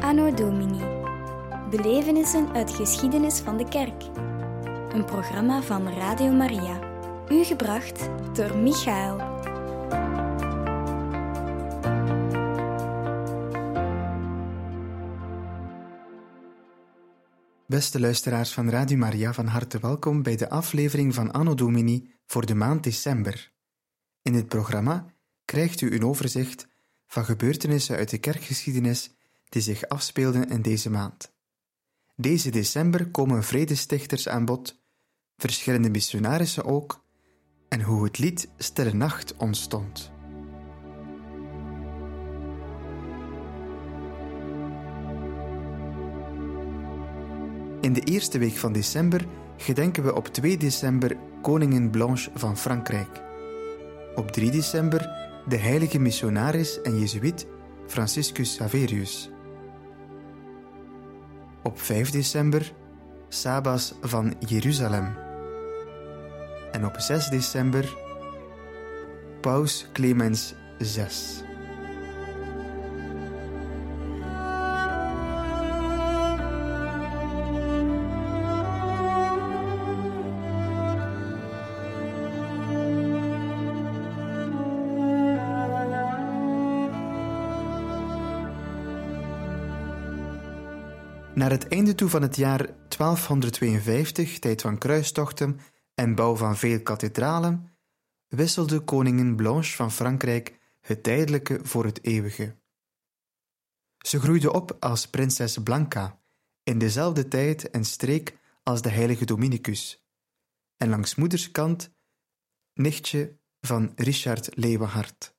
Anno Domini. Belevenissen uit geschiedenis van de kerk. Een programma van Radio Maria. U gebracht door Michael. Beste luisteraars van Radio Maria, van harte welkom bij de aflevering van Anno Domini voor de maand december. In dit programma krijgt u een overzicht van gebeurtenissen uit de kerkgeschiedenis die zich afspeelden in deze maand. Deze december komen vredestichters aan bod, verschillende missionarissen ook, en hoe het lied Stille Nacht ontstond. In de eerste week van december gedenken we op 2 december koningin Blanche van Frankrijk. Op 3 december de heilige missionaris en jezuïet Franciscus Saverius. Op 5 december Sabas van Jeruzalem. En op 6 december Paus Clemens VI. Naar het einde toe van het jaar 1252, tijd van kruistochten en bouw van veel kathedralen, wisselde koningin Blanche van Frankrijk het tijdelijke voor het eeuwige. Ze groeide op als prinses Blanca, in dezelfde tijd en streek als de heilige Dominicus, en langs moederskant nichtje van Richard Leeuwenhart.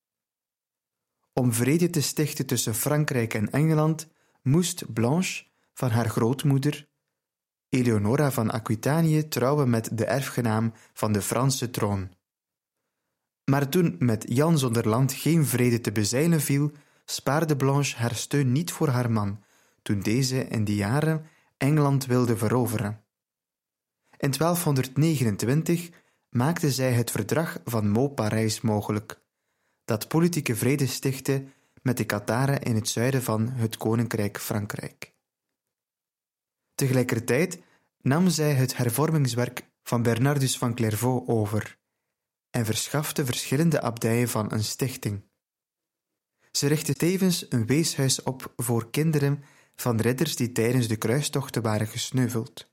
Om vrede te stichten tussen Frankrijk en Engeland moest Blanche van haar grootmoeder, Eleonora van Aquitanië, trouwen met de erfgenaam van de Franse troon. Maar toen met Jan zonder land geen vrede te bezeilen viel, spaarde Blanche haar steun niet voor haar man, toen deze in die jaren Engeland wilde veroveren. In 1229 maakte zij het verdrag van Meaux-Parijs mogelijk, dat politieke vrede stichtte met de Katharen in het zuiden van het Koninkrijk Frankrijk. Tegelijkertijd nam zij het hervormingswerk van Bernardus van Clairvaux over en verschafte verschillende abdijen van een stichting. Ze richtte tevens een weeshuis op voor kinderen van ridders die tijdens de kruistochten waren gesneuveld.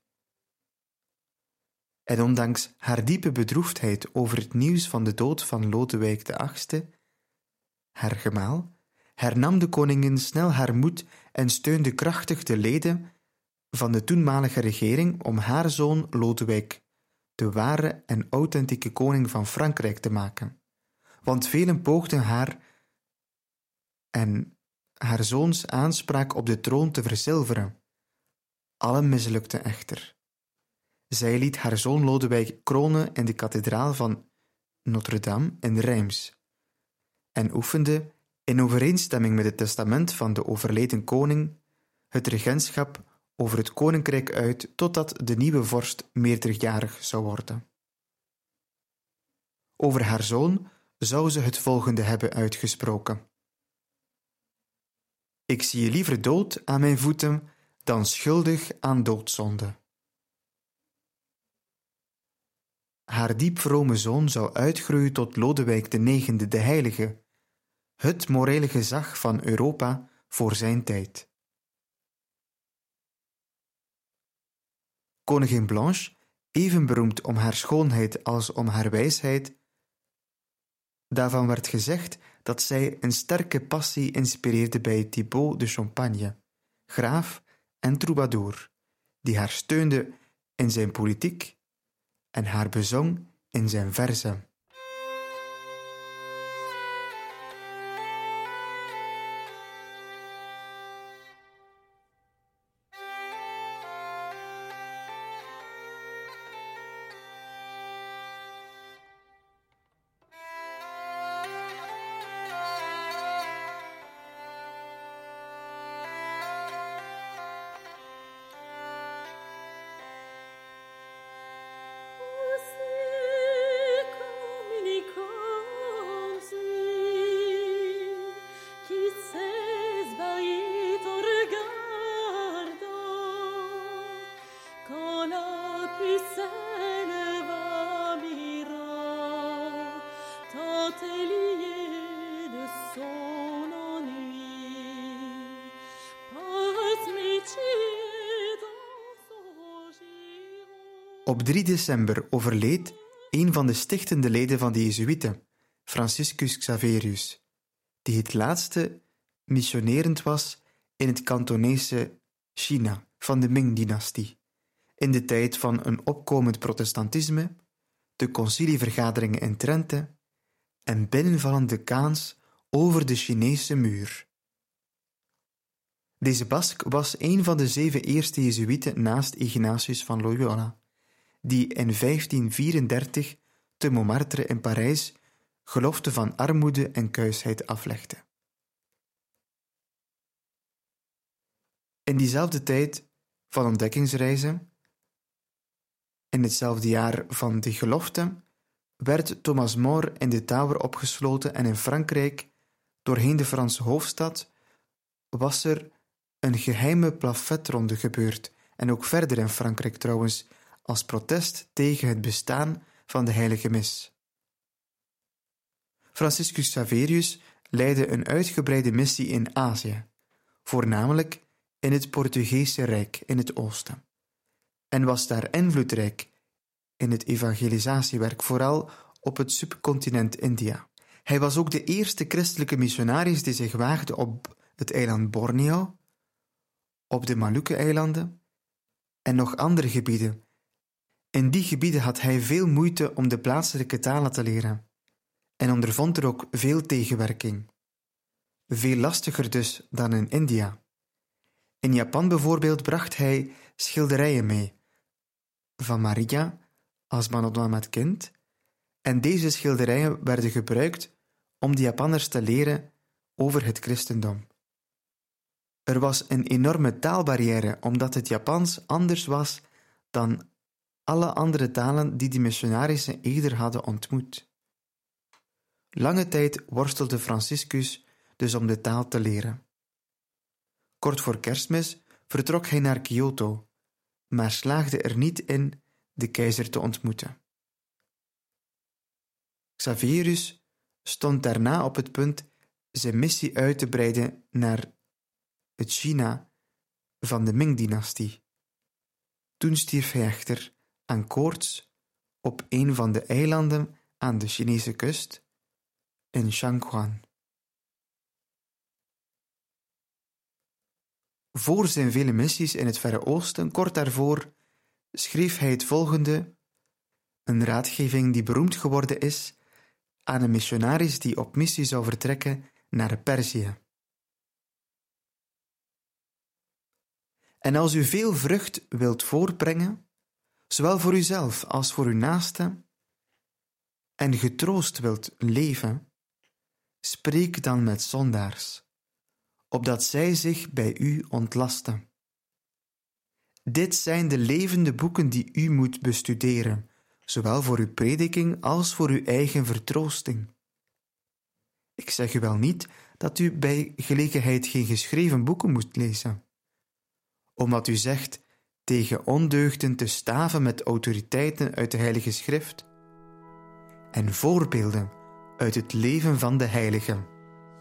En ondanks haar diepe bedroefdheid over het nieuws van de dood van Lodewijk VIII, haar gemaal, hernam de koningin snel haar moed en steunde krachtig de leden van de toenmalige regering om haar zoon Lodewijk de ware en authentieke koning van Frankrijk te maken. Want velen poogden haar en haar zoons aanspraak op de troon te verzilveren. Allen mislukten echter. Zij liet haar zoon Lodewijk kronen in de kathedraal van Notre-Dame in Reims en oefende, in overeenstemming met het testament van de overleden koning, het regentschap over het koninkrijk uit totdat de nieuwe vorst meerderjarig zou worden. Over haar zoon zou ze het volgende hebben uitgesproken: Ik zie je liever dood aan mijn voeten dan schuldig aan doodzonde. Haar diep vrome zoon zou uitgroeien tot Lodewijk IX de Heilige, het morele gezag van Europa voor zijn tijd. Koningin Blanche, even beroemd om haar schoonheid als om haar wijsheid, daarvan werd gezegd dat zij een sterke passie inspireerde bij Thibaut de Champagne, graaf en troubadour, die haar steunde in zijn politiek en haar bezong in zijn verzen. Op 3 december overleed een van de stichtende leden van de Jezuïeten, Franciscus Xaverius, die het laatste missionerend was in het Kantonese China van de Ming-dynastie, in de tijd van een opkomend protestantisme, de concilievergaderingen in Trente en binnenvallende Kaans over de Chinese muur. Deze Bask was een van de 7 eerste Jezuïeten naast Ignatius van Loyola, die in 1534 te Montmartre in Parijs gelofte van armoede en kuisheid aflegde. In diezelfde tijd van ontdekkingsreizen, in hetzelfde jaar van de gelofte, werd Thomas More in de Tower opgesloten en in Frankrijk, doorheen de Franse hoofdstad, was er een geheime plafetronde gebeurd, en ook verder in Frankrijk trouwens, als protest tegen het bestaan van de heilige mis. Franciscus Xaverius leidde een uitgebreide missie in Azië, voornamelijk in het Portugese Rijk in het oosten, en was daar invloedrijk in het evangelisatiewerk, vooral op het subcontinent India. Hij was ook de eerste christelijke missionaris die zich waagde op het eiland Borneo, op de Maluku-eilanden en nog andere gebieden. In die gebieden had hij veel moeite om de plaatselijke talen te leren en ondervond er ook veel tegenwerking. Veel lastiger dus dan in India. In Japan bijvoorbeeld bracht hij schilderijen mee van Maria als Madonna met kind, en deze schilderijen werden gebruikt om de Japanners te leren over het christendom. Er was een enorme taalbarrière omdat het Japans anders was dan alle andere talen die de missionarissen eerder hadden ontmoet. Lange tijd worstelde Franciscus dus om de taal te leren. Kort voor Kerstmis vertrok hij naar Kyoto, maar slaagde er niet in de keizer te ontmoeten. Xaverius stond daarna op het punt zijn missie uit te breiden naar het China van de Ming-dynastie. Toen stierf hij echter aan koorts op een van de eilanden aan de Chinese kust in Shanghuan. Voor zijn vele missies in het Verre Oosten, kort daarvoor, schreef hij het volgende, een raadgeving die beroemd geworden is aan een missionaris die op missie zou vertrekken naar Perzië. En als u veel vrucht wilt voortbrengen, zowel voor uzelf als voor uw naaste, en getroost wilt leven, spreek dan met zondaars, opdat zij zich bij u ontlasten. Dit zijn de levende boeken die u moet bestuderen, zowel voor uw prediking als voor uw eigen vertroosting. Ik zeg u wel niet dat u bij gelegenheid geen geschreven boeken moet lezen, omdat u zegt tegen ondeugden te staven met autoriteiten uit de Heilige Schrift en voorbeelden uit het leven van de heiligen.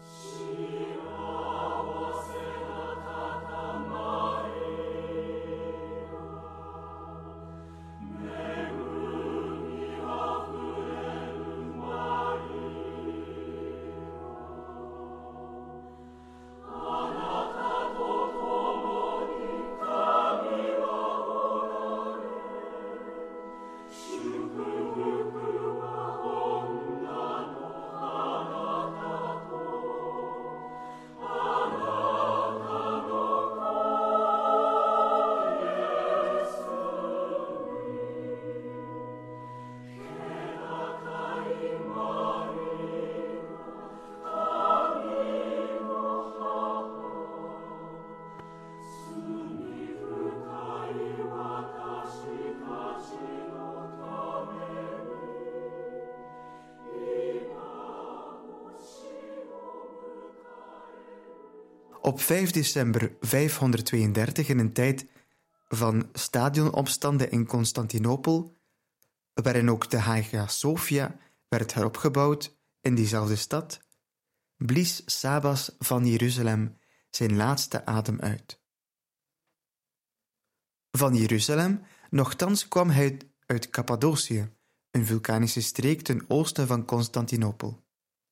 Op 5 december 532, in een tijd van stadionopstanden in Constantinopel, waarin ook de Hagia Sophia werd heropgebouwd in diezelfde stad, blies Sabas van Jeruzalem zijn laatste adem uit. Van Jeruzalem, nochtans kwam hij uit Cappadocië, een vulkanische streek ten oosten van Constantinopel.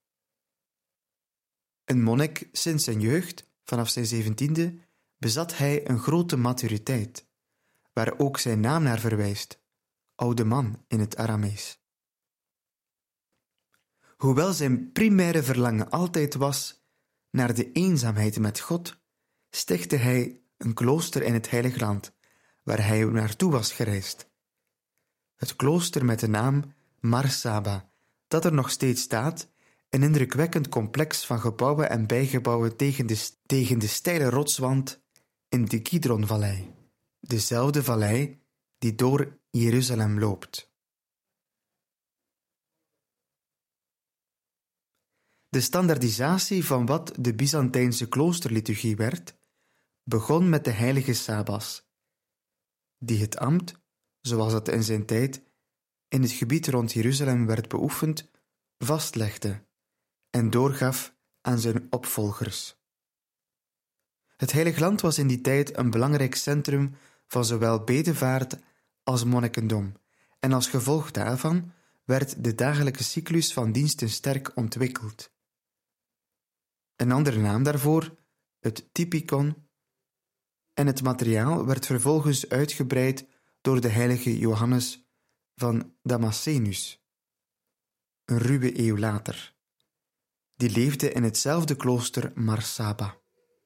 Een monnik sinds zijn jeugd, vanaf zijn 17e, bezat hij een grote maturiteit, waar ook zijn naam naar verwijst, oude man in het Aramees. Hoewel zijn primaire verlangen altijd was naar de eenzaamheid met God, stichtte hij een klooster in het Heilige Land, waar hij naartoe was gereisd. Het klooster met de naam Mar Saba, dat er nog steeds staat, een indrukwekkend complex van gebouwen en bijgebouwen tegen de steile rotswand in de Kidron-vallei, dezelfde vallei die door Jeruzalem loopt. De standaardisatie van wat de Byzantijnse kloosterliturgie werd, begon met de heilige Sabas, die het ambt, zoals het in zijn tijd in het gebied rond Jeruzalem werd beoefend, vastlegde en doorgaf aan zijn opvolgers. Het Heilige Land was in die tijd een belangrijk centrum van zowel bedevaart als monnikendom, en als gevolg daarvan werd de dagelijkse cyclus van diensten sterk ontwikkeld. Een andere naam daarvoor, het typikon, en het materiaal werd vervolgens uitgebreid door de heilige Johannes van Damascenus, een ruwe eeuw later. Die leefde in hetzelfde klooster Mar Saba.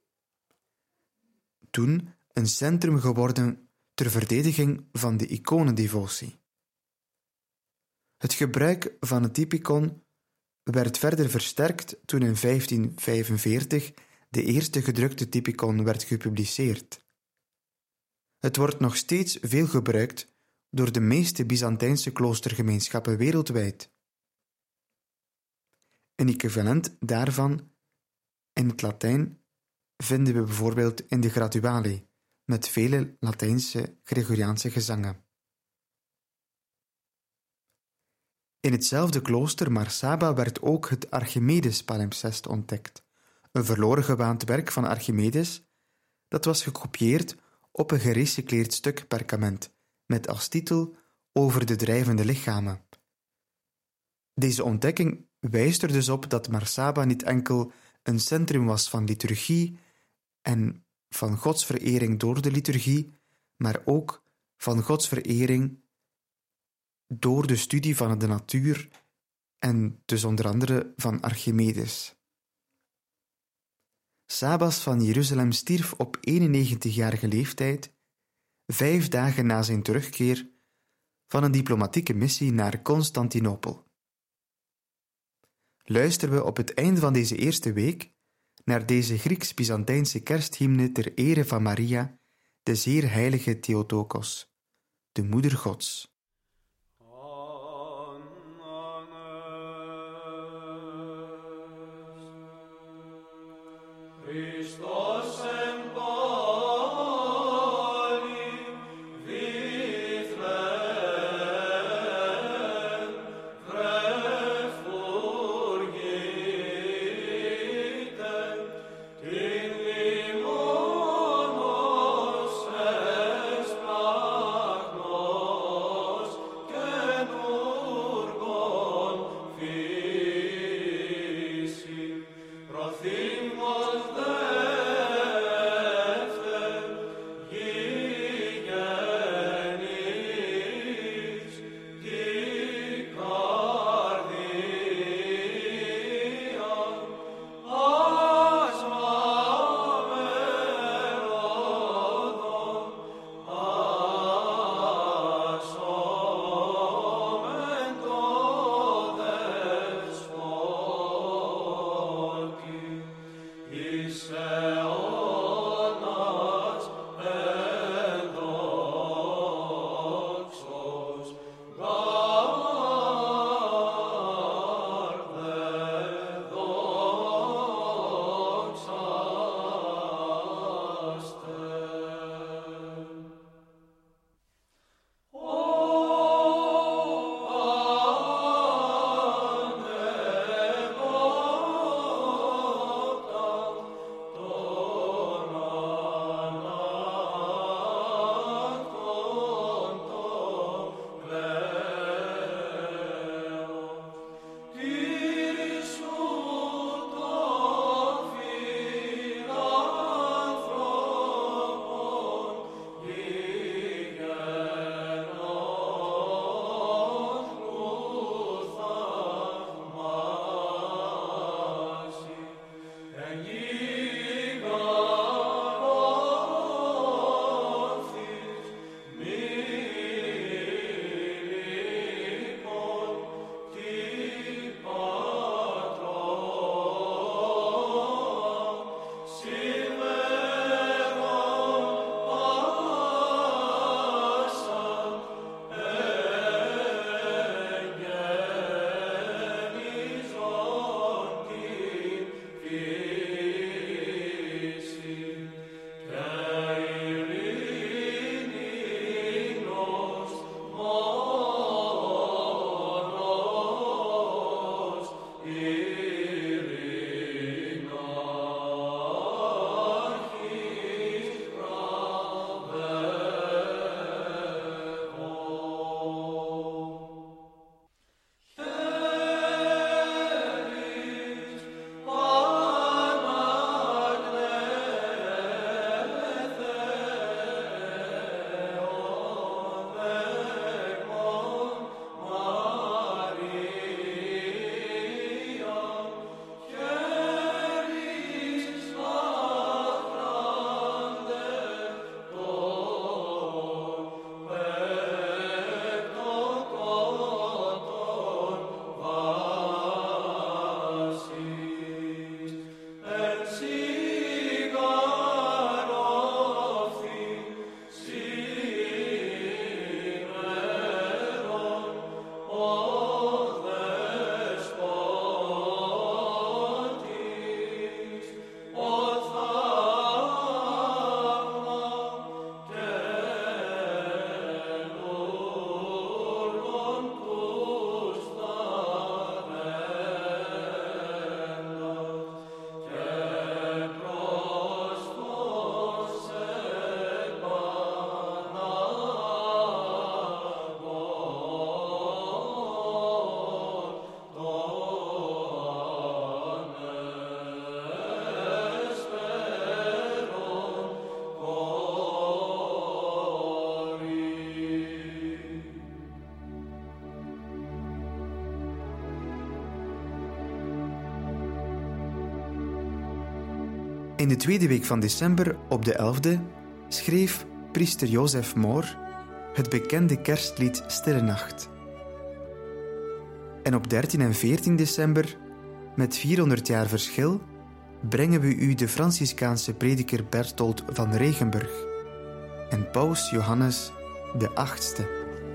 Toen een centrum geworden ter verdediging van de iconendevotie. Het gebruik van het typikon werd verder versterkt toen in 1545 de eerste gedrukte typikon werd gepubliceerd. Het wordt nog steeds veel gebruikt door de meeste Byzantijnse kloostergemeenschappen wereldwijd. Een equivalent daarvan in het Latijn vinden we bijvoorbeeld in de Graduale, met vele Latijnse Gregoriaanse gezangen. In hetzelfde klooster Mar Saba werd ook het Archimedes-palimpsest ontdekt, een verloren gewaand werk van Archimedes dat was gekopieerd op een gerecycleerd stuk perkament met als titel Over de drijvende lichamen. Deze ontdekking wijst er dus op dat Mar Saba niet enkel een centrum was van liturgie en van godsverering door de liturgie, maar ook van godsverering door de studie van de natuur en dus onder andere van Archimedes. Sabas van Jeruzalem stierf op 91-jarige leeftijd, 5 dagen na zijn terugkeer van een diplomatieke missie naar Constantinopel. Luisteren we op het einde van deze eerste week naar deze Grieks-Byzantijnse kersthymne ter ere van Maria, de zeer heilige Theotokos, de moeder Gods. Prothimos In de tweede week van december, op de 11e, schreef priester Jozef Moor het bekende kerstlied Stille Nacht. En op 13 en 14 december, met 400 jaar verschil, brengen we u de Franciscaanse prediker Berthold van Regenburg en paus Johannes de 8e.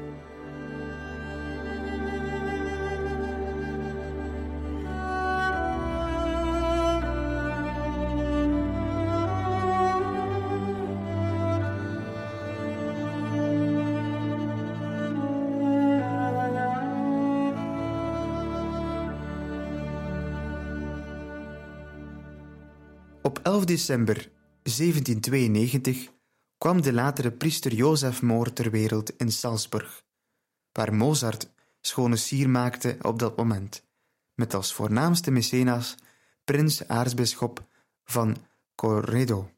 Op 11 december 1792 kwam de latere priester Jozef Moor ter wereld in Salzburg, waar Mozart schone sier maakte op dat moment, met als voornaamste mecenas prins aartsbisschop van Corredo.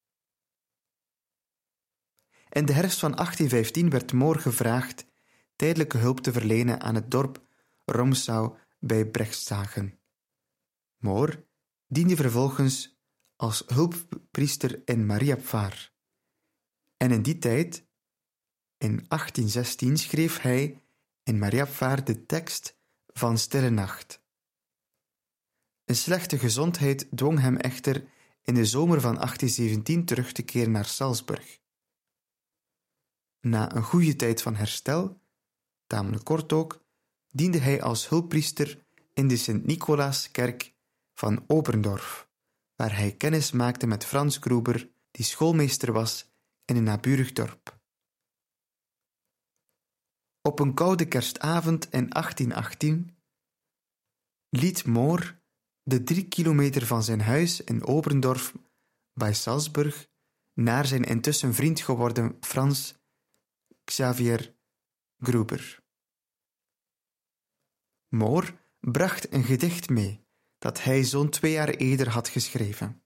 In de herfst van 1815 werd Moor gevraagd tijdelijke hulp te verlenen aan het dorp Romsau bij Brechtshagen. Moor diende vervolgens als hulppriester in Mariapvaar. En in die tijd, in 1816, schreef hij in Mariapvaar de tekst van Stille Nacht. Een slechte gezondheid dwong hem echter in de zomer van 1817 terug te keren naar Salzburg. Na een goede tijd van herstel, tamelijk kort ook, diende hij als hulppriester in de Sint-Nicolaaskerk van Oberndorf, waar hij kennis maakte met Frans Gruber, die schoolmeester was in een naburig dorp. Op een koude kerstavond in 1818 liet Moor de 3 kilometer van zijn huis in Oberndorf bij Salzburg naar zijn intussen vriend geworden Frans Xavier Gruber. Moor bracht een gedicht mee dat hij zo'n 2 jaar eerder had geschreven.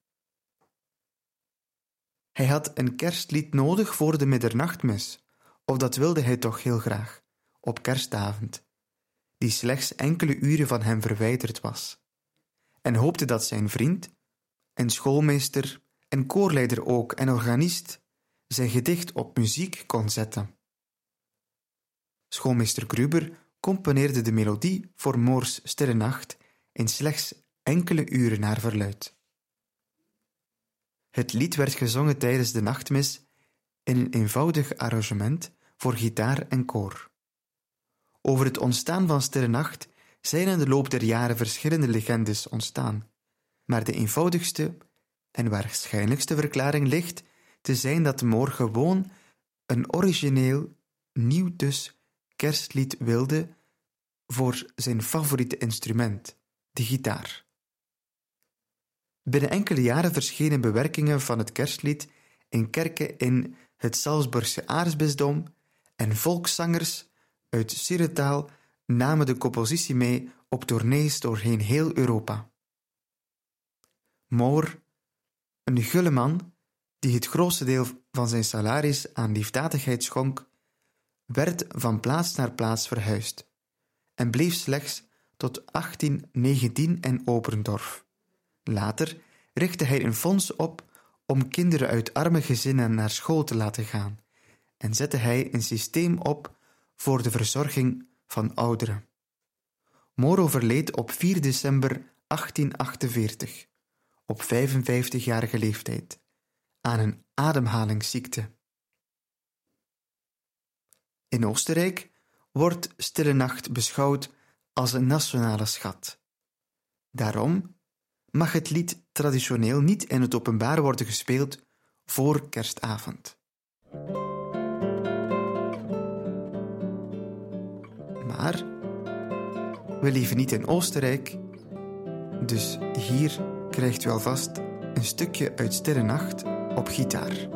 Hij had een kerstlied nodig voor de middernachtmis, of dat wilde hij toch heel graag, op kerstavond, die slechts enkele uren van hem verwijderd was, en hoopte dat zijn vriend, en schoolmeester, en koorleider ook, en organist, zijn gedicht op muziek kon zetten. Schoolmeester Gruber componeerde de melodie voor Moors Stille Nacht in slechts enkele uren naar verluidt. Het lied werd gezongen tijdens de nachtmis in een eenvoudig arrangement voor gitaar en koor. Over het ontstaan van Stille Nacht zijn in de loop der jaren verschillende legendes ontstaan, maar de eenvoudigste en waarschijnlijkste verklaring ligt te zijn dat Moore gewoon een origineel, nieuw dus, kerstlied wilde voor zijn favoriete instrument, de gitaar. Binnen enkele jaren verschenen bewerkingen van het kerstlied in kerken in het Salzburgse aartsbisdom en volkszangers uit Sieretaal namen de compositie mee op tournees doorheen heel Europa. Moore, een gulle man die het grootste deel van zijn salaris aan liefdadigheid schonk, werd van plaats naar plaats verhuisd en bleef slechts tot 1819 in Oberndorf. Later richtte hij een fonds op om kinderen uit arme gezinnen naar school te laten gaan en zette hij een systeem op voor de verzorging van ouderen. Moore overleed op 4 december 1848, op 55-jarige leeftijd, aan een ademhalingsziekte. In Oostenrijk wordt Stille Nacht beschouwd als een nationale schat. Daarom mag het lied traditioneel niet in het openbaar worden gespeeld voor kerstavond. Maar we leven niet in Oostenrijk, dus hier krijgt u alvast een stukje uit Stille Nacht op gitaar.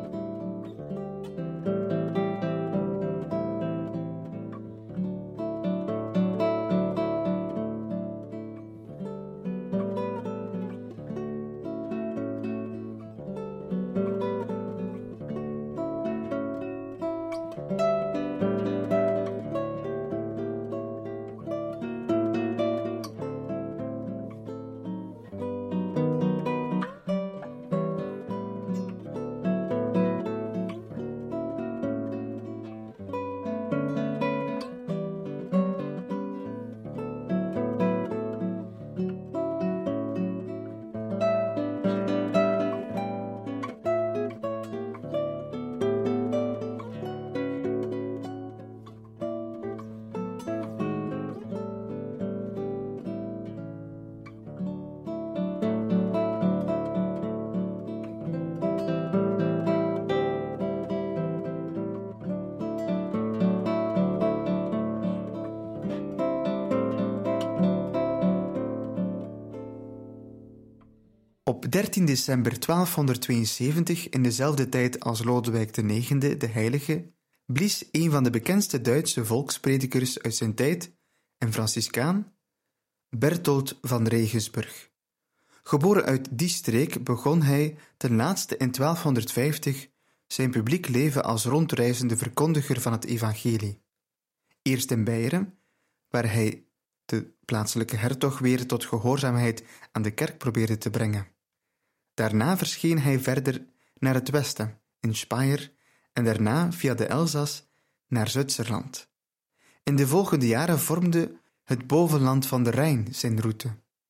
Op 13 december 1272, in dezelfde tijd als Lodewijk IX, de Heilige, blies een van de bekendste Duitse volkspredikers uit zijn tijd, een Franciscaan, Berthold van Regensburg. Geboren uit die streek begon hij ten laatste in 1250 zijn publiek leven als rondreizende verkondiger van het evangelie. Eerst in Beieren, waar hij de plaatselijke hertog weer tot gehoorzaamheid aan de kerk probeerde te brengen. Daarna verscheen hij verder naar het westen, in Speyer, en daarna via de Elzas naar Zwitserland. In de volgende jaren vormde het bovenland van de Rijn zijn route.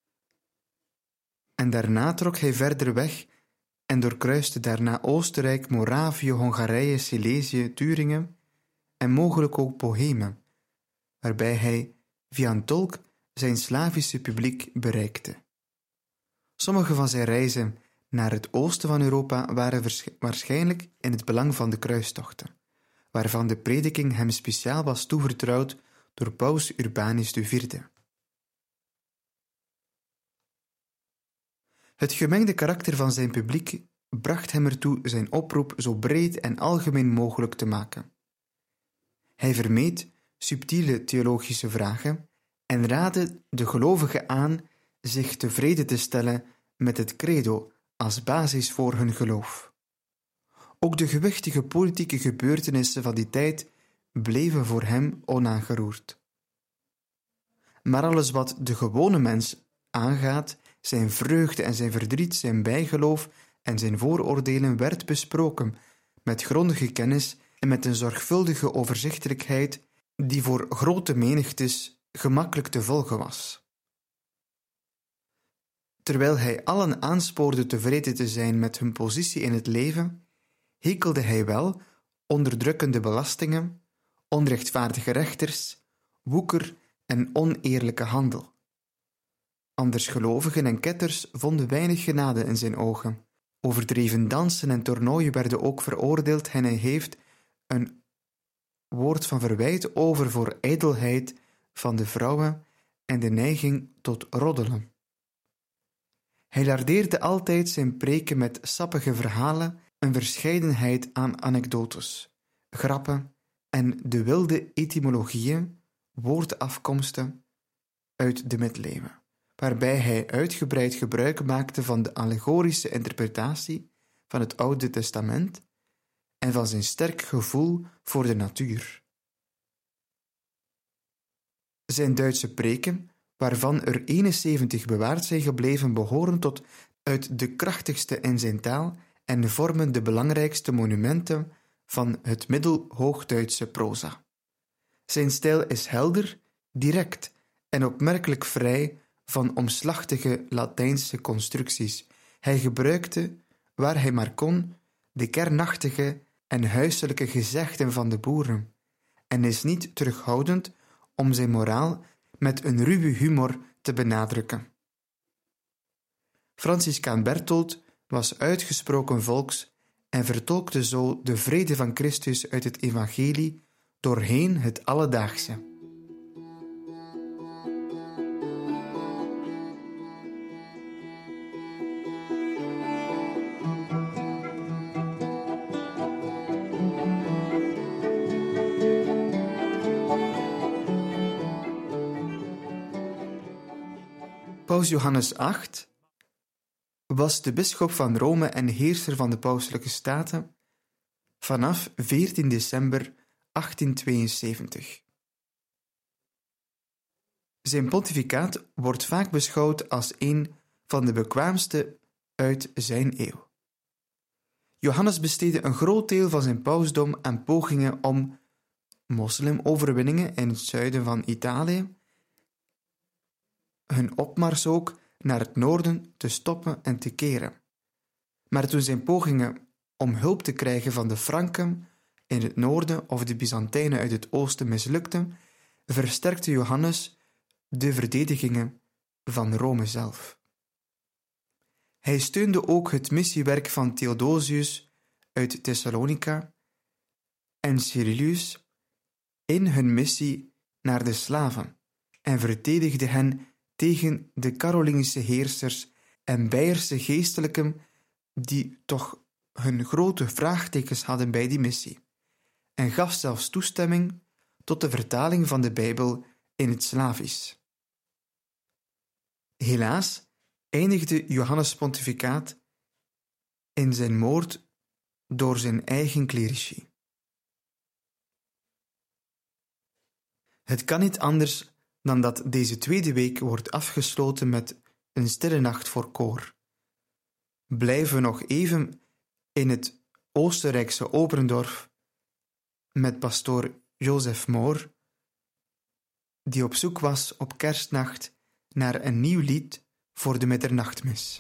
En daarna trok hij verder weg en doorkruiste daarna Oostenrijk, Moravië, Hongarije, Silesië, Turingen en mogelijk ook Bohemen, waarbij hij via een tolk zijn Slavische publiek bereikte. Sommige van zijn reizen naar het oosten van Europa waren waarschijnlijk in het belang van de kruistochten, waarvan de prediking hem speciaal was toevertrouwd door paus Urbanus IV. Het gemengde karakter van zijn publiek bracht hem ertoe zijn oproep zo breed en algemeen mogelijk te maken. Hij vermeed subtiele theologische vragen en raadde de gelovigen aan zich tevreden te stellen met het credo als basis voor hun geloof. Ook de gewichtige politieke gebeurtenissen van die tijd bleven voor hem onaangeroerd. Maar alles wat de gewone mens aangaat, zijn vreugde en zijn verdriet, zijn bijgeloof en zijn vooroordelen, werd besproken met grondige kennis en met een zorgvuldige overzichtelijkheid die voor grote menigtes gemakkelijk te volgen was. Terwijl hij allen aanspoorde tevreden te zijn met hun positie in het leven, hekelde hij wel onderdrukkende belastingen, onrechtvaardige rechters, woeker en oneerlijke handel. Andersgelovigen en ketters vonden weinig genade in zijn ogen. Overdreven dansen en toernooien werden ook veroordeeld en hij heeft een woord van verwijt over voor ijdelheid van de vrouwen en de neiging tot roddelen. Hij lardeerde altijd zijn preken met sappige verhalen, een verscheidenheid aan anekdotes, grappen en de wilde etymologieën, woordafkomsten uit de middeleeuwen, waarbij hij uitgebreid gebruik maakte van de allegorische interpretatie van het Oude Testament en van zijn sterk gevoel voor de natuur. Zijn Duitse preken, waarvan er 71 bewaard zijn gebleven, behoren tot uit de krachtigste in zijn taal en vormen de belangrijkste monumenten van het Middelhoogduitse proza. Zijn stijl is helder, direct en opmerkelijk vrij van omslachtige Latijnse constructies. Hij gebruikte, waar hij maar kon, de kernachtige en huiselijke gezegden van de boeren en is niet terughoudend om zijn moraal met een ruwe humor te benadrukken. Franciscaan Berthold was uitgesproken volks en vertolkte zo de vrede van Christus uit het evangelie doorheen het alledaagse. Paus Johannes VIII was de bisschop van Rome en heerser van de Pauselijke Staten vanaf 14 december 1872. Zijn pontificaat wordt vaak beschouwd als een van de bekwaamste uit zijn eeuw. Johannes besteedde een groot deel van zijn pausdom aan pogingen om moslimoverwinningen in het zuiden van Italië, hun opmars ook naar het noorden te stoppen en te keren. Maar toen zijn pogingen om hulp te krijgen van de Franken in het noorden of de Byzantijnen uit het oosten mislukten, versterkte Johannes de verdedigingen van Rome zelf. Hij steunde ook het missiewerk van Theodosius uit Thessalonica en Cyrillus in hun missie naar de slaven en verdedigde hen tegen de Carolingische heersers en Beierse geestelijken die toch hun grote vraagtekens hadden bij die missie, en gaf zelfs toestemming tot de vertaling van de Bijbel in het Slavisch. Helaas eindigde Johannes' pontificaat in zijn moord door zijn eigen clerici. Het kan niet anders dan dat deze tweede week wordt afgesloten met een stille nacht voor koor. Blijven we nog even in het Oostenrijkse Oberndorf met pastoor Joseph Mohr, die op zoek was op kerstnacht naar een nieuw lied voor de middernachtmis.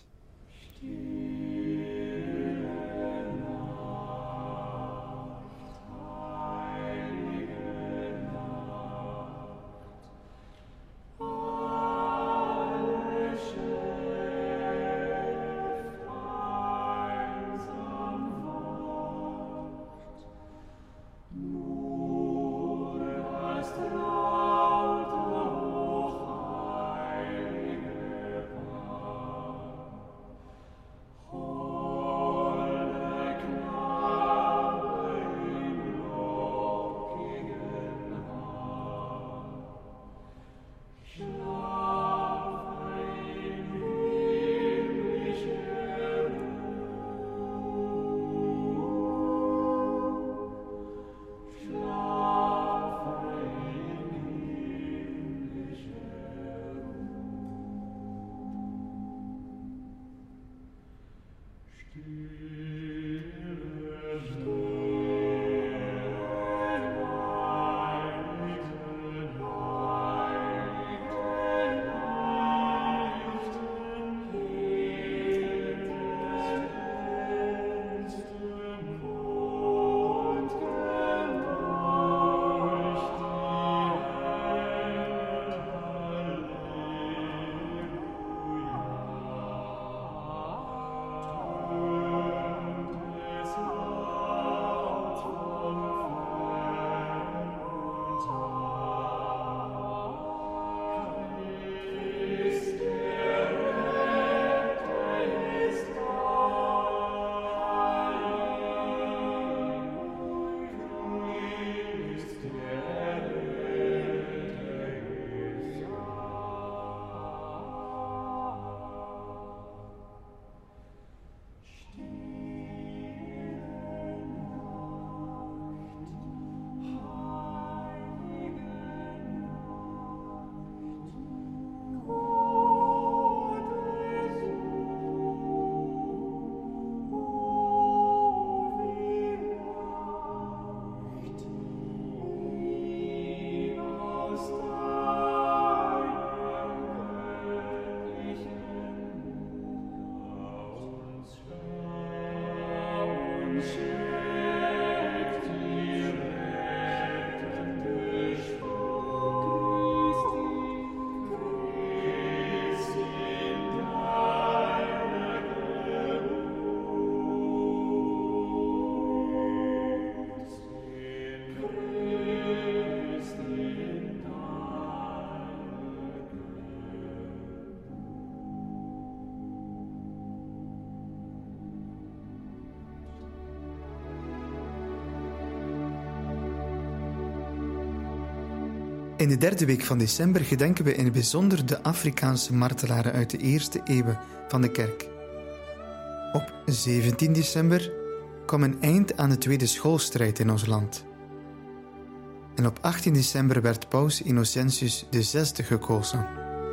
In de derde week van december gedenken we in het bijzonder de Afrikaanse martelaren uit de eerste eeuwen van de kerk. Op 17 december kwam een eind aan de tweede schoolstrijd in ons land. En op 18 december werd paus Innocentius VI gekozen.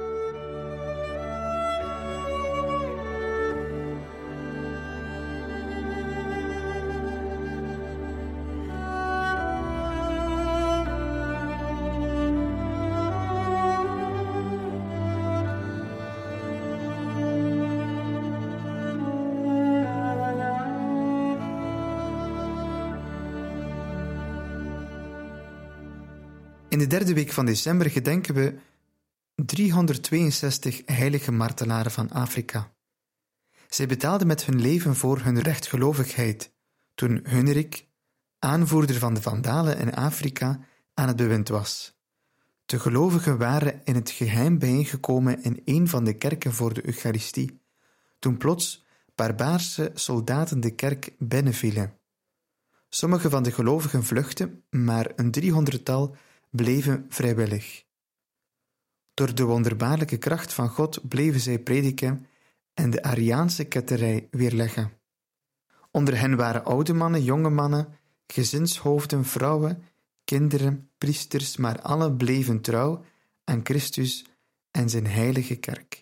In de derde week van december gedenken we 362 heilige martelaren van Afrika. Zij betaalden met hun leven voor hun rechtgelovigheid, toen Hunnerik, aanvoerder van de Vandalen in Afrika, aan het bewind was. De gelovigen waren in het geheim bijeengekomen in een van de kerken voor de Eucharistie, toen plots barbaarse soldaten de kerk binnenvielen. Sommige van de gelovigen vluchtten, maar een 300-tal bleven vrijwillig. Door de wonderbaarlijke kracht van God bleven zij prediken en de Ariaanse ketterij weerleggen. Onder hen waren oude mannen, jonge mannen, gezinshoofden, vrouwen, kinderen, priesters, maar alle bleven trouw aan Christus en zijn heilige kerk.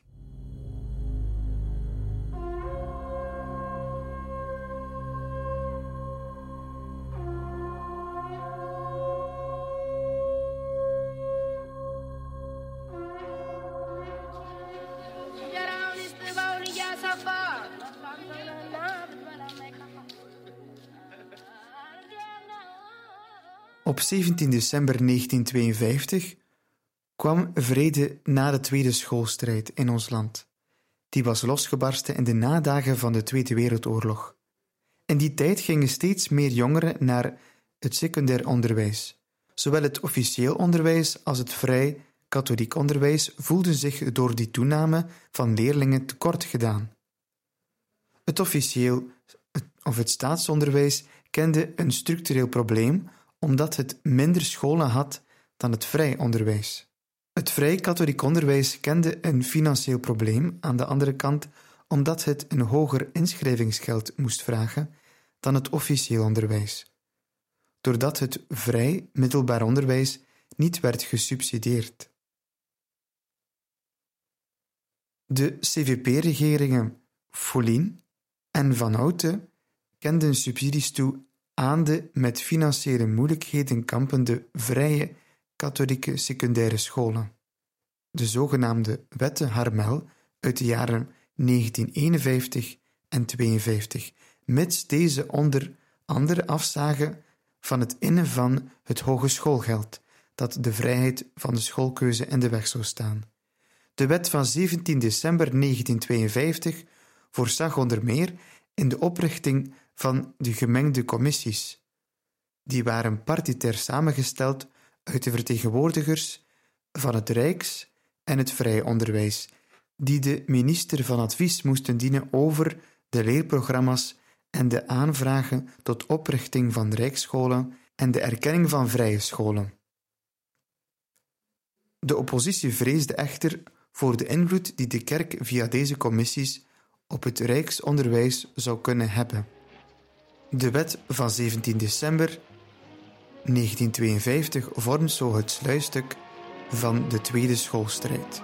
Op 17 december 1952 kwam vrede na de tweede schoolstrijd in ons land. Die was losgebarsten in de nadagen van de Tweede Wereldoorlog. In die tijd gingen steeds meer jongeren naar het secundair onderwijs. Zowel het officieel onderwijs als het vrij katholiek onderwijs voelden zich door die toename van leerlingen tekort gedaan. Het officieel of het staatsonderwijs kende een structureel probleem omdat het minder scholen had dan het vrij onderwijs. Het vrij katholiek onderwijs kende een financieel probleem aan de andere kant omdat het een hoger inschrijvingsgeld moest vragen dan het officieel onderwijs, doordat het vrij middelbaar onderwijs niet werd gesubsidieerd. De CVP-regeringen Follien en Van Houte kenden subsidies toe aan de met financiële moeilijkheden kampende vrije katholieke secundaire scholen. De zogenaamde Wette Harmel uit de jaren 1951 en 52, mits deze onder andere afzagen van het innen van het hogeschoolgeld, dat de vrijheid van de schoolkeuze in de weg zou staan. De wet van 17 december 1952 voorzag onder meer in de oprichting van de gemengde commissies. Die waren partitair samengesteld uit de vertegenwoordigers van het Rijks- en het vrij onderwijs, die de minister van advies moesten dienen over de leerprogramma's en de aanvragen tot oprichting van rijksscholen en de erkenning van vrije scholen. De oppositie vreesde echter voor de invloed die de kerk via deze commissies op het rijksonderwijs zou kunnen hebben. De wet van 17 december 1952 vormt zo het sluitstuk van de tweede schoolstrijd.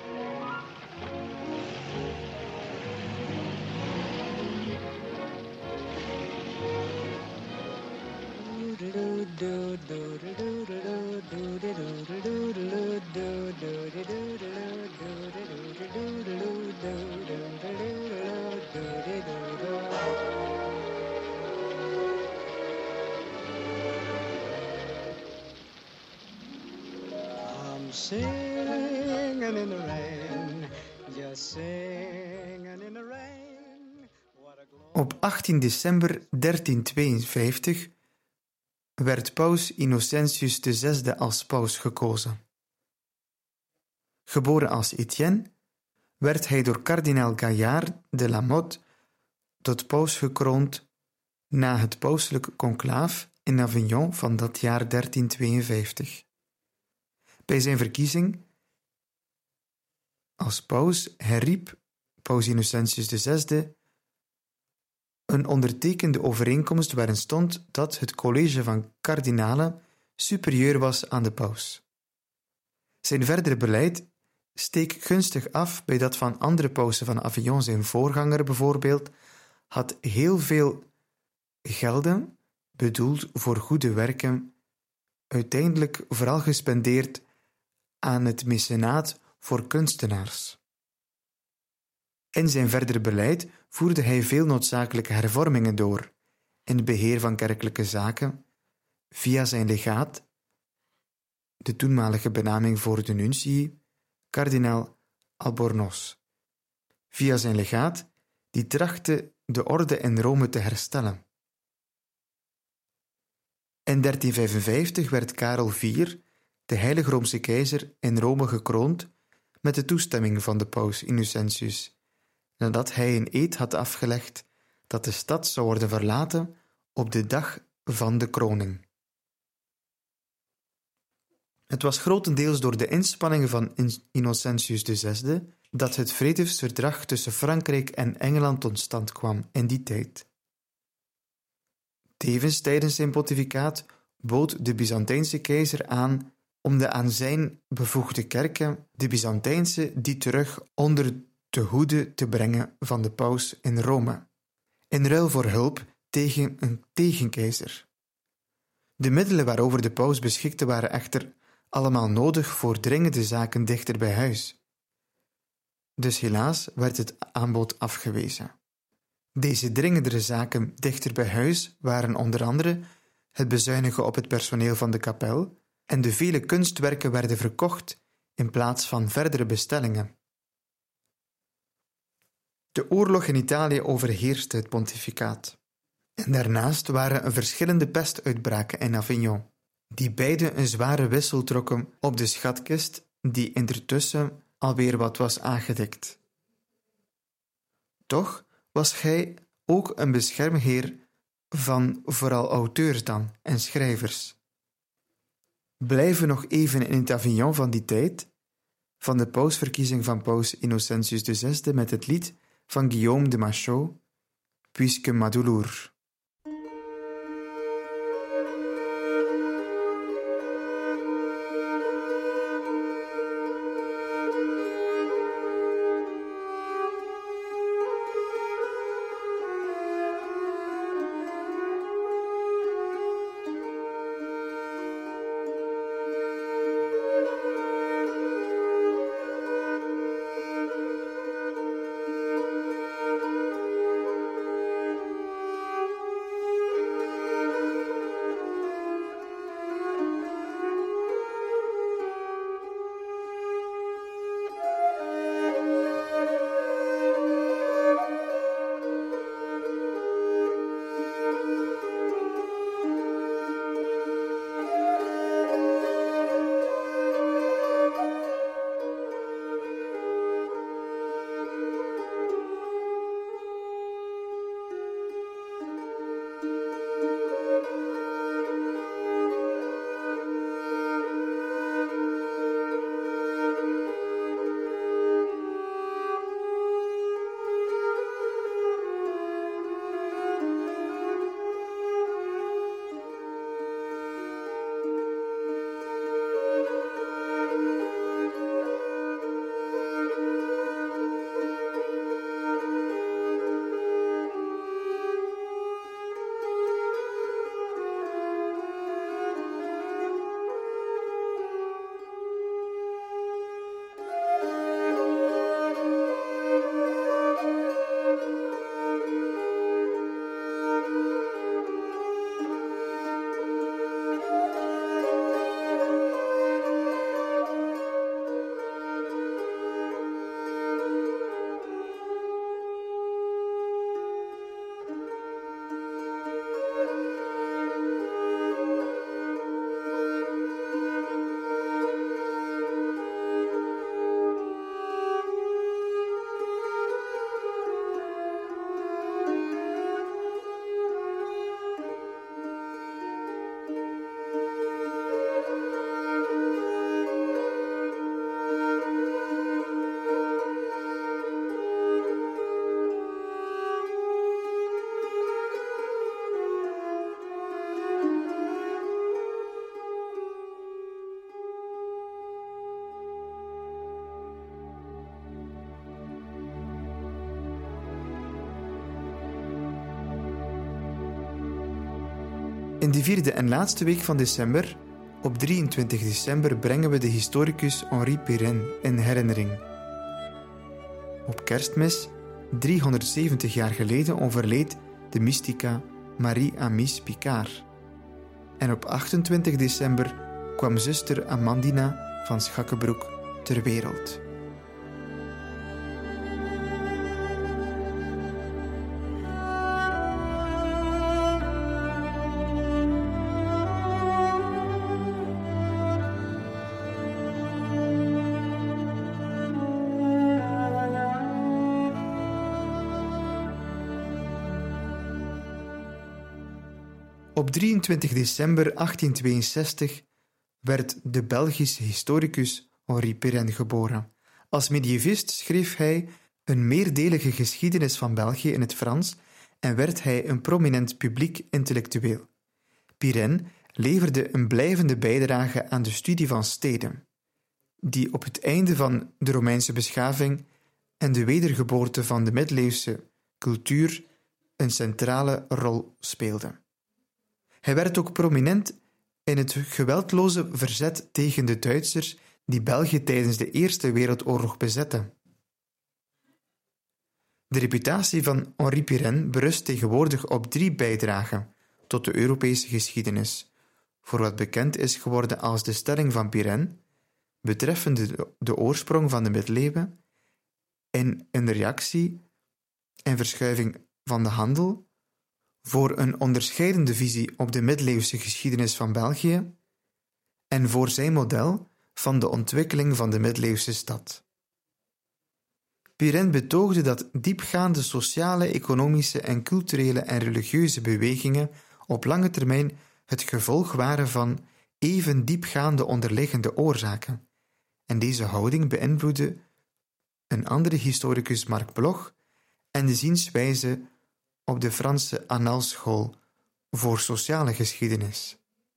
Singing in the rain, just singing in the rain. Op 18 december 1352 werd paus Innocentius VI als paus gekozen. Geboren als Etienne, werd hij door kardinaal Gaillard de la Motte tot paus gekroond na het pauselijk conclaaf in Avignon van dat jaar 1352. Bij zijn verkiezing als paus herriep paus Innocentius VI een ondertekende overeenkomst waarin stond dat het college van kardinalen superieur was aan de paus. Zijn verdere beleid steek gunstig af bij dat van andere pausen van Avignon. Zijn voorganger bijvoorbeeld had heel veel gelden, bedoeld voor goede werken, uiteindelijk vooral gespendeerd aan het mecenaat voor kunstenaars. In zijn verdere beleid voerde hij veel noodzakelijke hervormingen door in het beheer van kerkelijke zaken via zijn legaat, de toenmalige benaming voor de nuntii, kardinaal Albornoz. Via zijn legaat, die trachtte de orde in Rome te herstellen. In 1355 werd Karel IV, de heilige Roomse keizer, in Rome gekroond met de toestemming van de paus Innocentius, nadat hij een eed had afgelegd dat de stad zou worden verlaten op de dag van de kroning. Het was grotendeels door de inspanningen van Innocentius VI dat het vredesverdrag tussen Frankrijk en Engeland tot stand kwam in die tijd. Tevens tijdens zijn pontificaat bood de Byzantijnse keizer aan om de aan zijn bevoegde kerken, de Byzantijnse, die terug onder de hoede te brengen van de paus in Rome, in ruil voor hulp tegen een tegenkeizer. De middelen waarover de paus beschikte waren echter allemaal nodig voor dringende zaken dichter bij huis. Dus helaas werd het aanbod afgewezen. Deze dringendere zaken dichter bij huis waren onder andere het bezuinigen op het personeel van de kapel en de vele kunstwerken werden verkocht in plaats van verdere bestellingen. De oorlog in Italië overheerste het pontificaat. En daarnaast waren er verschillende pestuitbraken in Avignon, die beide een zware wissel trokken op de schatkist die intussen alweer wat was aangedekt. Toch was hij ook een beschermheer van vooral auteurs dan en schrijvers. Blijven nog even in het Avignon van die tijd, van de pausverkiezing van paus Innocentius VI met het lied van Guillaume de Machaut, Puisque ma douleur. In de 4e en laatste week van december, op 23 december, brengen we de historicus Henri Pirenne in herinnering. Op Kerstmis, 370 jaar geleden, overleed de mystica Marie-Amice Picard. En op 28 december kwam zuster Amandina van Schakkebroek ter wereld. Op 23 december 1862 werd de Belgische historicus Henri Pirenne geboren. Als medievist schreef hij een meerdelige geschiedenis van België in het Frans en werd hij een prominent publiek intellectueel. Pirenne leverde een blijvende bijdrage aan de studie van steden, die op het einde van de Romeinse beschaving en de wedergeboorte van de middeleeuwse cultuur een centrale rol speelden. Hij werd ook prominent in het geweldloze verzet tegen de Duitsers die België tijdens de Eerste Wereldoorlog bezetten. De reputatie van Henri Pirenne berust tegenwoordig op 3 bijdragen tot de Europese geschiedenis, voor wat bekend is geworden als de stelling van Pirenne, betreffende de oorsprong van de middeleeuwen, en een reactie en verschuiving van de handel, voor een onderscheidende visie op de middeleeuwse geschiedenis van België en voor zijn model van de ontwikkeling van de middeleeuwse stad. Pirenne betoogde dat diepgaande sociale, economische en culturele en religieuze bewegingen op lange termijn het gevolg waren van even diepgaande onderliggende oorzaken, en deze houding beïnvloedde een andere historicus, Marc Bloch, en de zienswijze op de Franse Annales-school voor sociale geschiedenis.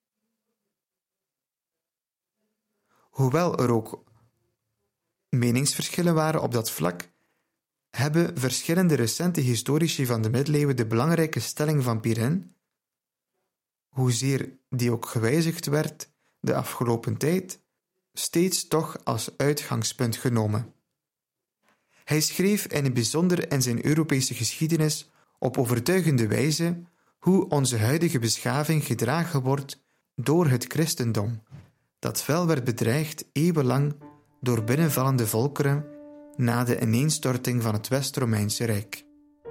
Hoewel er ook meningsverschillen waren op dat vlak, hebben verschillende recente historici van de middeleeuwen de belangrijke stelling van Pirenne, hoezeer die ook gewijzigd werd de afgelopen tijd, steeds toch als uitgangspunt genomen. Hij schreef in het bijzonder in zijn Europese geschiedenis op overtuigende wijze hoe onze huidige beschaving gedragen wordt door het christendom, dat fel werd bedreigd eeuwenlang door binnenvallende volkeren na de ineenstorting van het West-Romeinse Rijk.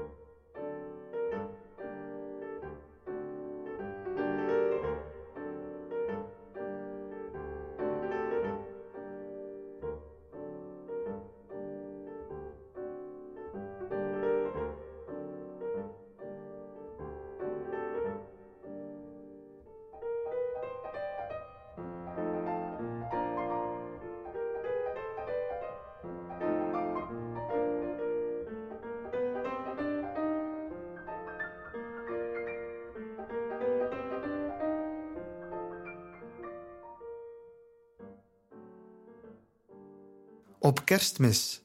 Op Kerstmis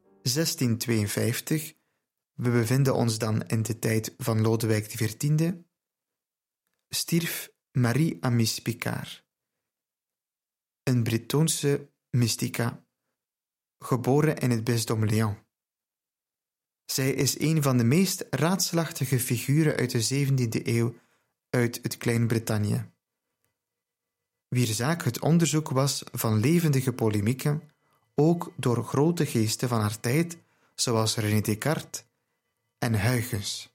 1652, we bevinden ons dan in de tijd van Lodewijk XIV, stierf Marie-Amice Picard, een Bretoonse mystica, geboren in het bisdom Lyon. Zij is een van de meest raadselachtige figuren uit de 17e eeuw uit het Klein-Brittannië, wier zaak het onderzoek was van levendige polemieken, ook door grote geesten van haar tijd, zoals René Descartes en Huygens.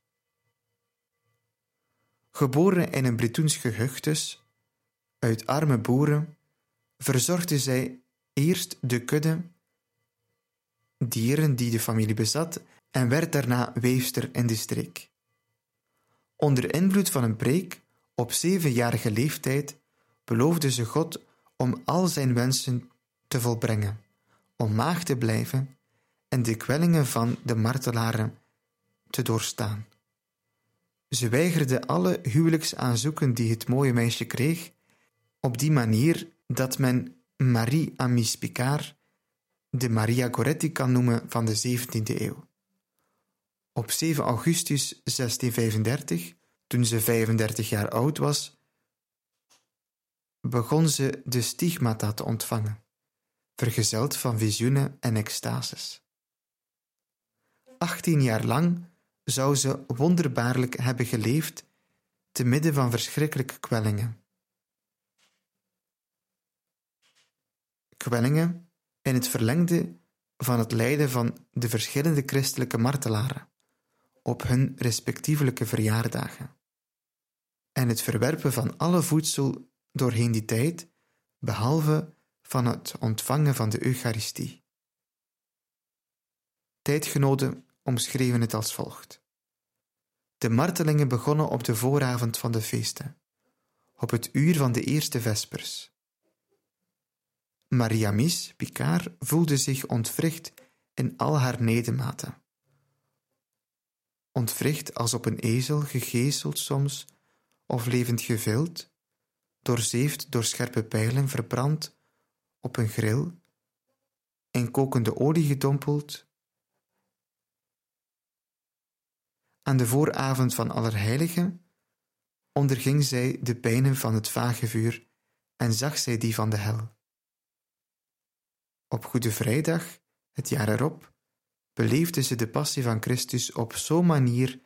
Geboren in een Bretoens gehucht uit arme boeren, verzorgde zij eerst de kudde dieren die de familie bezat en werd daarna weefster in de streek. Onder invloed van een preek op 7-jarige leeftijd beloofde ze God om al zijn wensen te volbrengen, om maagd te blijven en de kwellingen van de martelaren te doorstaan. Ze weigerde alle huwelijksaanzoeken die het mooie meisje kreeg, op die manier dat men Marie-Amice Picard de Maria Goretti kan noemen van de 17e eeuw. Op 7 augustus 1635, toen ze 35 jaar oud was, begon ze de stigmata te ontvangen, vergezeld van visioenen en extases. 18 jaar lang zou ze wonderbaarlijk hebben geleefd te midden van verschrikkelijke kwellingen. Kwellingen in het verlengde van het lijden van de verschillende christelijke martelaren op hun respectievelijke verjaardagen en het verwerpen van alle voedsel doorheen die tijd, behalve van het ontvangen van de Eucharistie. Tijdgenoten omschreven het als volgt. De martelingen begonnen op de vooravond van de feesten, op het uur van de eerste vespers. Maria Mies, Picard, voelde zich ontwricht in al haar ledematen. Ontwricht als op een ezel, gegezeld soms, of levend gevild, doorzeefd door scherpe pijlen, verbrand op een grill, in kokende olie gedompeld. Aan de vooravond van Allerheiligen onderging zij de pijnen van het vage vuur en zag zij die van de hel. Op Goede Vrijdag, het jaar erop, beleefde ze de passie van Christus op zo'n manier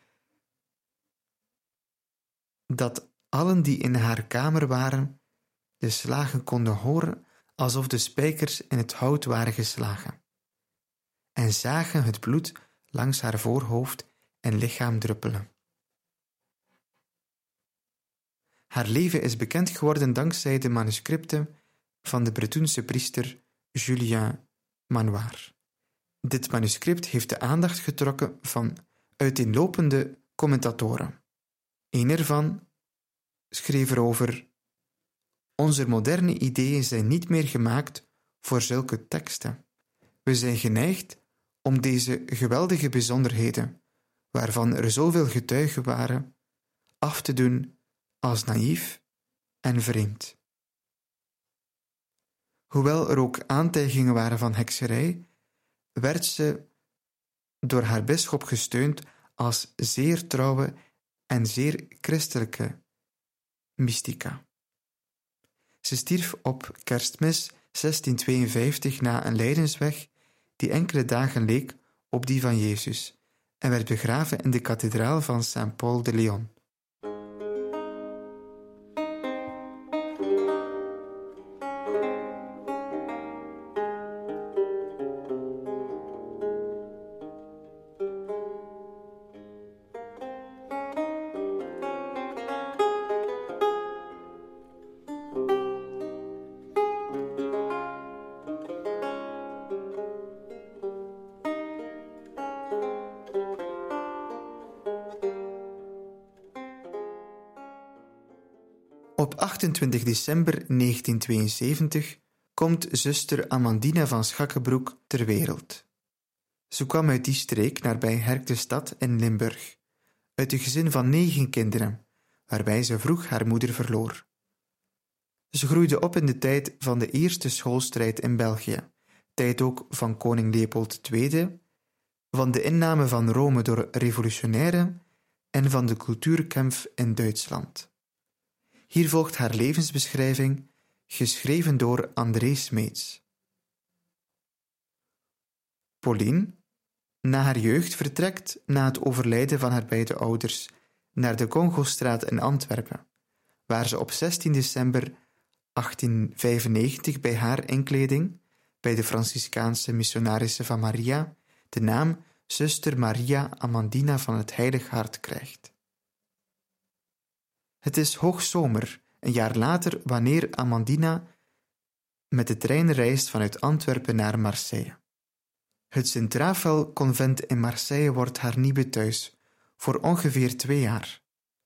dat allen die in haar kamer waren de slagen konden horen alsof de spijkers in het hout waren geslagen, en zagen het bloed langs haar voorhoofd en lichaam druppelen. Haar leven is bekend geworden dankzij de manuscripten van de Bretoense priester Julien Manoir. Dit manuscript heeft de aandacht getrokken van uiteenlopende commentatoren. Een ervan schreef erover: onze moderne ideeën zijn niet meer gemaakt voor zulke teksten. We zijn geneigd om deze geweldige bijzonderheden, waarvan er zoveel getuigen waren, af te doen als naïef en vreemd. Hoewel er ook aantijgingen waren van hekserij, werd ze door haar bisschop gesteund als zeer trouwe en zeer christelijke mystica. Ze stierf op Kerstmis 1652 na een lijdensweg die enkele dagen leek op die van Jezus en werd begraven in de kathedraal van Saint-Paul de Lyon. Op 28 december 1972 komt zuster Amandina van Schakkebroek ter wereld. Ze kwam uit die streek nabij Herkdestad in Limburg, uit een gezin van 9 kinderen, waarbij ze vroeg haar moeder verloor. Ze groeide op in de tijd van de eerste schoolstrijd in België, tijd ook van koning Leopold II, van de inname van Rome door revolutionairen en van de cultuurkampf in Duitsland. Hier volgt haar levensbeschrijving, geschreven door André Smeets. Pauline, na haar jeugd, vertrekt na het overlijden van haar beide ouders naar de Congostraat in Antwerpen, waar ze op 16 december 1895 bij haar inkleding, bij de Franciscaanse missionarissen van Maria, de naam Zuster Maria Amandina van het Heilig Hart krijgt. Het is hoogzomer, een jaar later, wanneer Amandina met de trein reist vanuit Antwerpen naar Marseille. Het Sint-Raphaël-convent in Marseille wordt haar nieuwe thuis, voor ongeveer 2 jaar.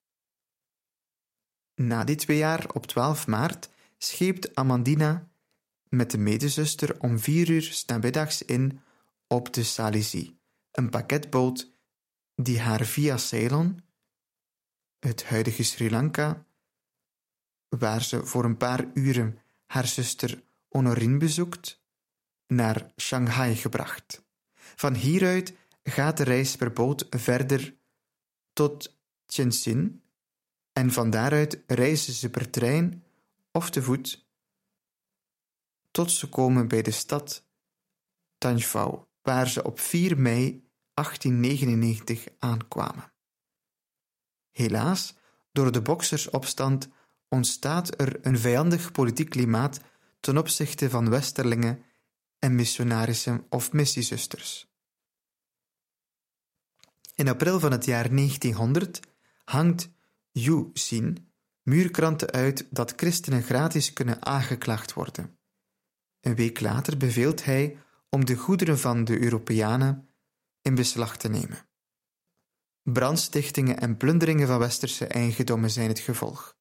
Na die 2 jaar, op 12 maart, scheept Amandina met de medezuster om 4 uur 's namiddags in op de Salisie, een pakketboot die haar via Ceylon, het huidige Sri Lanka, waar ze voor een paar uren haar zuster Honorine bezoekt, naar Shanghai gebracht. Van hieruit gaat de reis per boot verder tot Tientsin en van daaruit reizen ze per trein of te voet, tot ze komen bij de stad Tanjvau, waar ze op 4 mei 1899 aankwamen. Helaas, door de boksersopstand ontstaat er een vijandig politiek klimaat ten opzichte van westerlingen en missionarissen of missiezusters. In april van het jaar 1900 hangt Yu Xin muurkranten uit dat christenen gratis kunnen aangeklaagd worden. Een week later beveelt hij om de goederen van de Europeanen in beslag te nemen. Brandstichtingen en plunderingen van westerse eigendommen zijn het gevolg.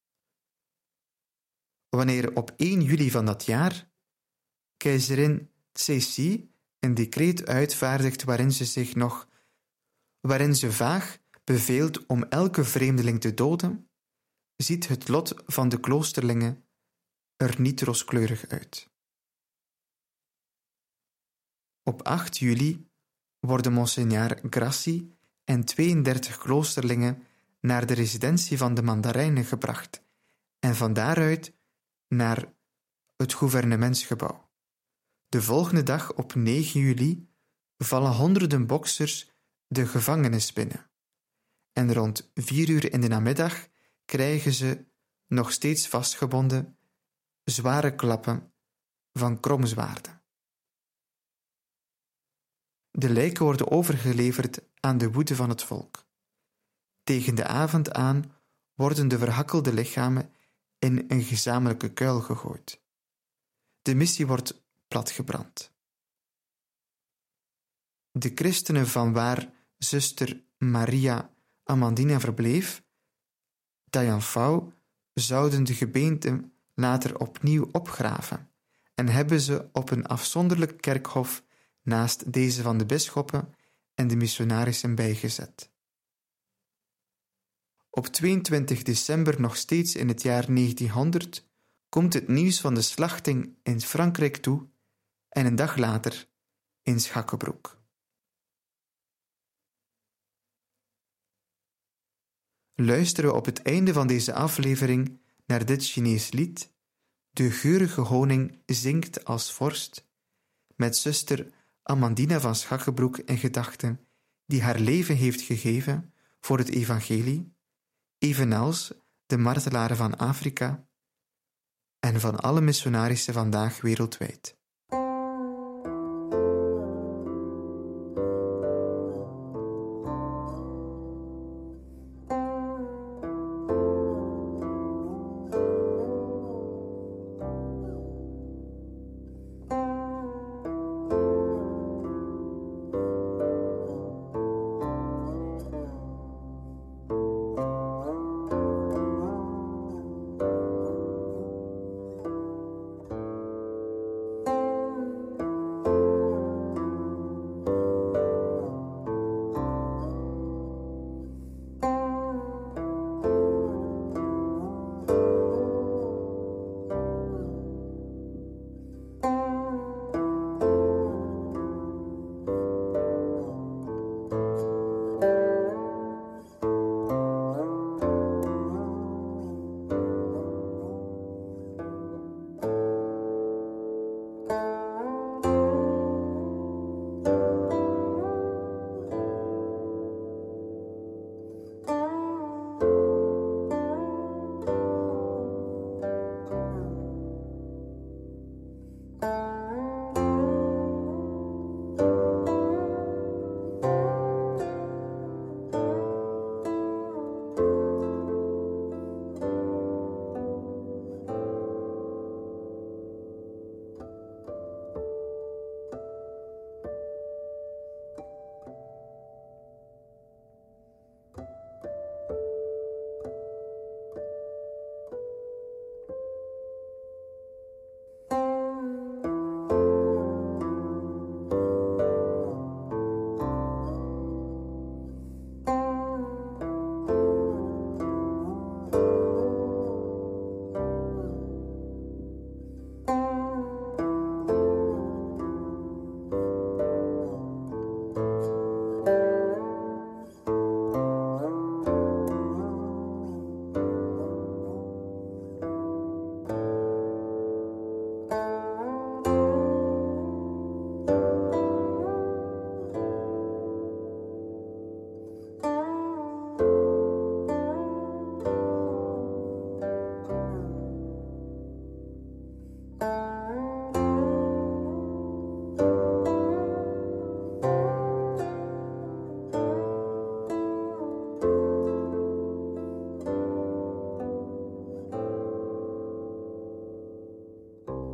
Wanneer op 1 juli van dat jaar keizerin Cixi een decreet uitvaardigt waarin ze vaag beveelt om elke vreemdeling te doden, ziet het lot van de kloosterlingen er niet rooskleurig uit. Op 8 juli worden Monseigneur Grassi en 32 kloosterlingen naar de residentie van de Mandarijnen gebracht en van daaruit naar het gouvernementsgebouw. De volgende dag, op 9 juli, vallen honderden boksers de gevangenis binnen. En rond 4 uur in de namiddag krijgen ze, nog steeds vastgebonden, zware klappen van kromzwaarden. De lijken worden overgeleverd aan de woede van het volk. Tegen de avond aan worden de verhakkelde lichamen in een gezamenlijke kuil gegooid. De missie wordt platgebrand. De christenen van waar zuster Maria Amandina verbleef, Tanjvau, zouden de gebeente later opnieuw opgraven en hebben ze op een afzonderlijk kerkhof naast deze van de bisschoppen en de missionarissen bijgezet. Op 22 december, nog steeds in het jaar 1900, komt het nieuws van de slachting in Frankrijk toe en een dag later in Schakkebroek. Luisteren we op het einde van deze aflevering naar dit Chinees lied, De geurige honing zingt als vorst, met zuster Amandina van Schakkebroek in gedachten, die haar leven heeft gegeven voor het evangelie, evenals de martelaren van Afrika en van alle missionarissen vandaag wereldwijd.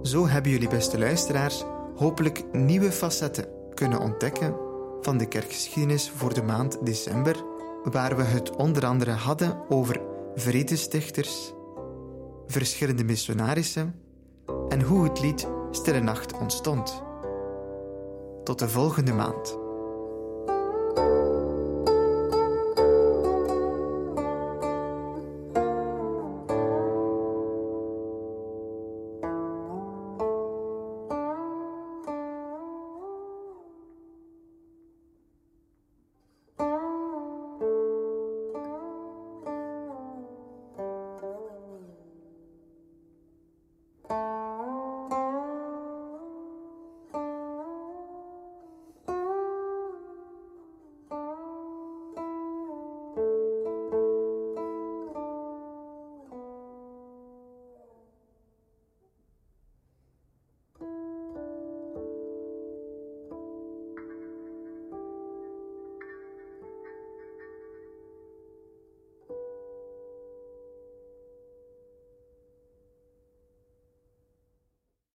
Zo hebben jullie, beste luisteraars, hopelijk nieuwe facetten kunnen ontdekken van de kerkgeschiedenis voor de maand december, waar we het onder andere hadden over vredestichters, verschillende missionarissen en hoe het lied Stille Nacht ontstond. Tot de volgende maand.